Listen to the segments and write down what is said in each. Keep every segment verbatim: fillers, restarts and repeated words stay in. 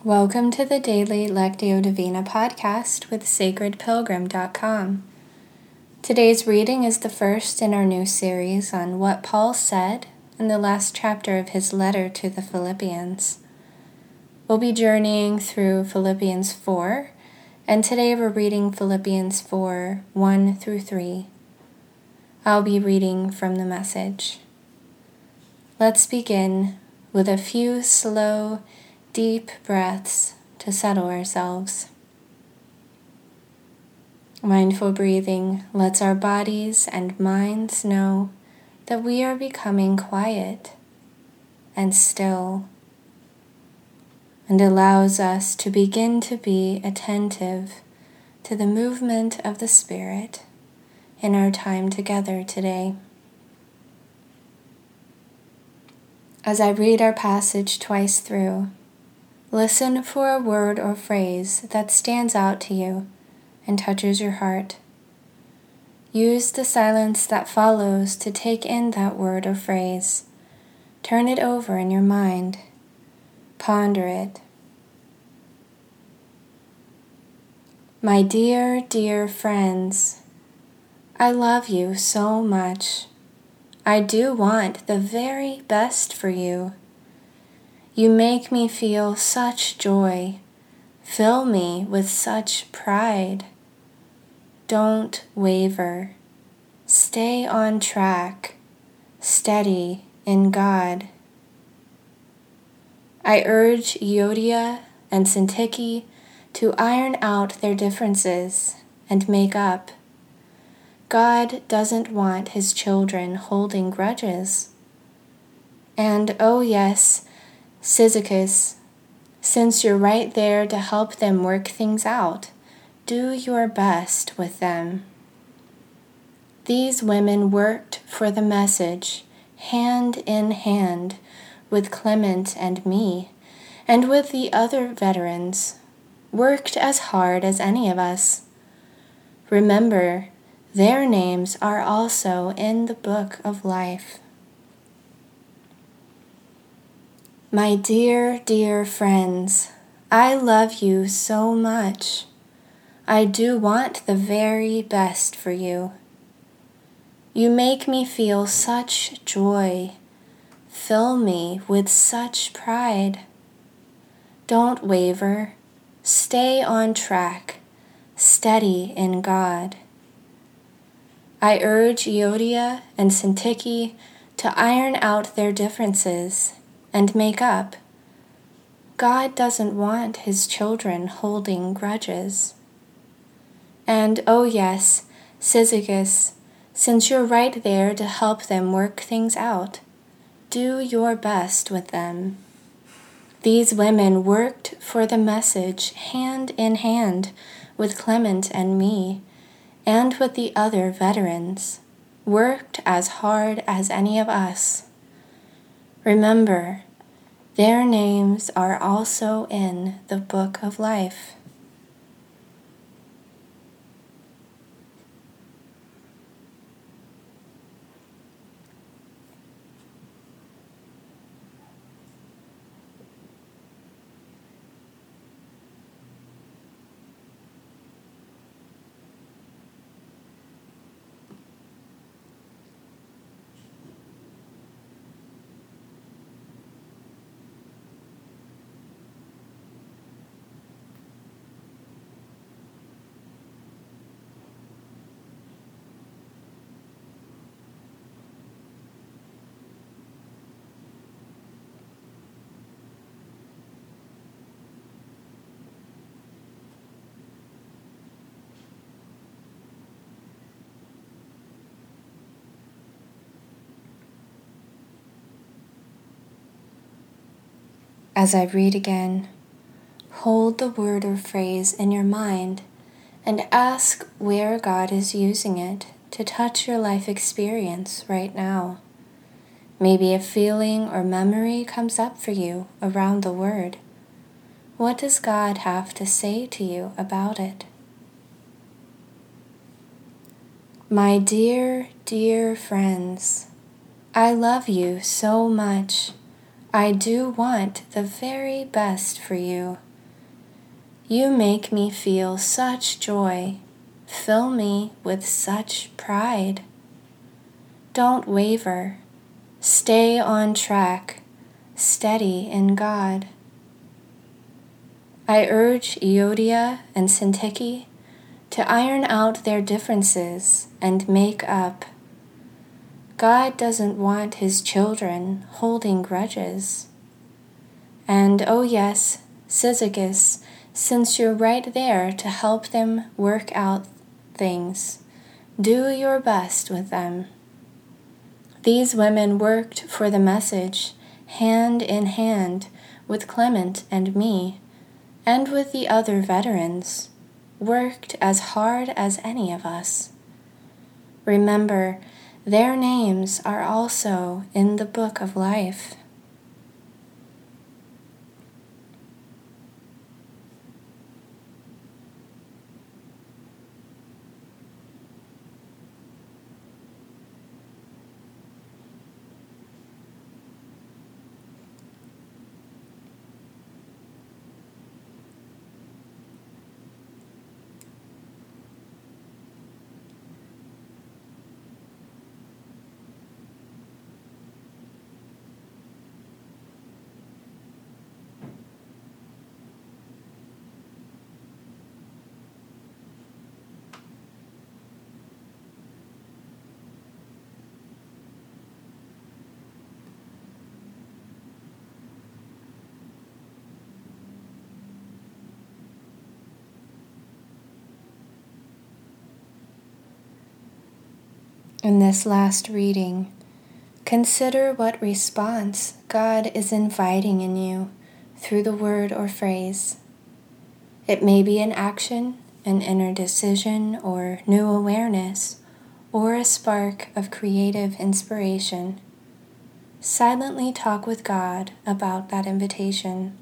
Welcome to the Daily Lectio Divina podcast with sacred pilgrim dot com. Today's reading is the first in our new series on what Paul said in the last chapter of his letter to the Philippians. We'll be journeying through Philippians four, and today we're reading Philippians four, one through three. I'll be reading from the Message. Let's begin with a few slow, deep breaths to settle ourselves. Mindful breathing lets our bodies and minds know that we are becoming quiet and still, and allows us to begin to be attentive to the movement of the Spirit in our time together today. As I read our passage twice through, listen for a word or phrase that stands out to you and touches your heart. Use the silence that follows to take in that word or phrase. Turn it over in your mind. Ponder it. My dear, dear friends, I love you so much. I do want the very best for you. You make me feel such joy, fill me with such pride. Don't waver. Stay on track, steady in God. I urge Euodia and Syntyche to iron out their differences and make up. God doesn't want his children holding grudges. And oh yes, Syzygus, since you're right there to help them work things out, do your best with them. These women worked for the message hand in hand with Clement and me, and with the other veterans, worked as hard as any of us. Remember, their names are also in the book of life. My dear, dear friends, I love you so much. I do want the very best for you. You make me feel such joy, fill me with such pride. Don't waver, stay on track, steady in God. I urge Euodia and Syntyche to iron out their differences and make up. God doesn't want his children holding grudges. And oh yes, Syzygus, since you're right there to help them work things out, do your best with them. These women worked for the message hand in hand with Clement and me, and with the other veterans, worked as hard as any of us. Remember, their names are also in the book of life. As I read again, hold the word or phrase in your mind and ask where God is using it to touch your life experience right now. Maybe a feeling or memory comes up for you around the word. What does God have to say to you about it? My dear, dear friends, I love you so much. I do want the very best for you. You make me feel such joy, fill me with such pride. Don't waver, stay on track, steady in God. I urge Euodia and Syntyche to iron out their differences and make up. God doesn't want his children holding grudges. And oh yes, Syzygus, since you're right there to help them work out things, do your best with them. These women worked for the message hand in hand with Clement and me, and with the other veterans, worked as hard as any of us. Remember, their names are also in the book of life. In this last reading, consider what response God is inviting in you through the word or phrase. It may be an action, an inner decision, or new awareness, or a spark of creative inspiration. Silently talk with God about that invitation.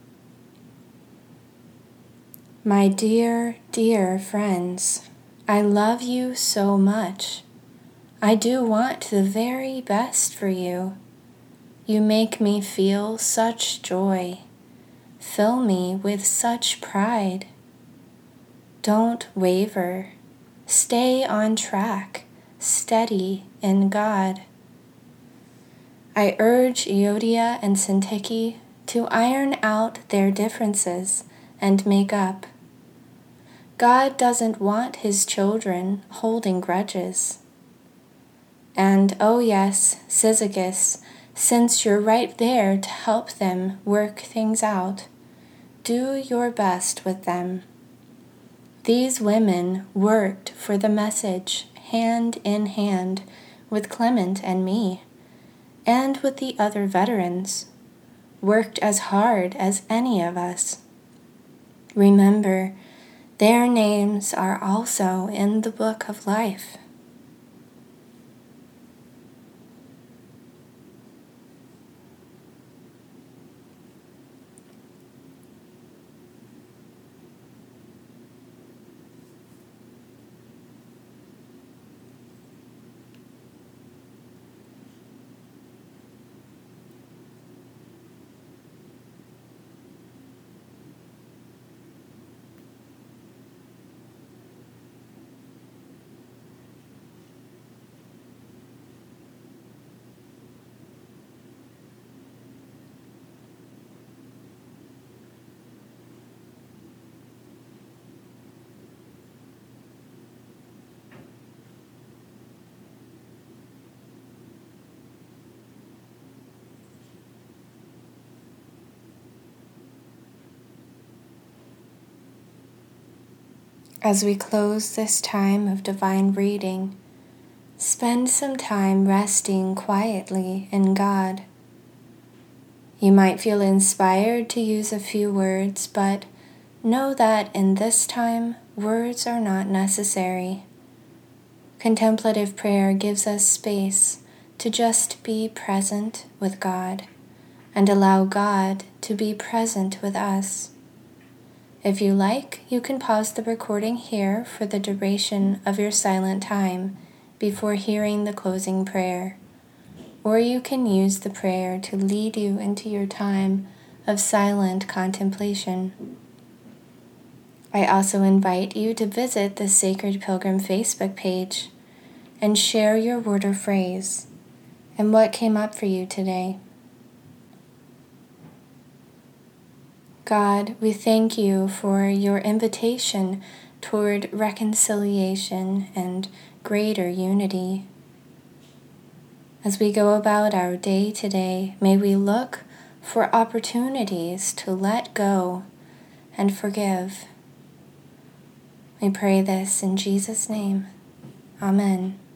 My dear, dear friends, I love you so much. I do want the very best for you. You make me feel such joy, fill me with such pride. Don't waver, stay on track, steady in God. I urge Euodia and Syntyche to iron out their differences and make up. God doesn't want his children holding grudges. And oh yes, Syzygus, since you're right there to help them work things out, do your best with them. These women worked for the message hand in hand with Clement and me, and with the other veterans, worked as hard as any of us. Remember, their names are also in the book of life. As we close this time of divine reading, spend some time resting quietly in God. You might feel inspired to use a few words, but know that in this time, words are not necessary. Contemplative prayer gives us space to just be present with God and allow God to be present with us. If you like, you can pause the recording here for the duration of your silent time before hearing the closing prayer, or you can use the prayer to lead you into your time of silent contemplation. I also invite you to visit the Sacred Pilgrim Facebook page and share your word or phrase and what came up for you today. God, we thank you for your invitation toward reconciliation and greater unity. As we go about our day today, may we look for opportunities to let go and forgive. We pray this in Jesus' name. Amen.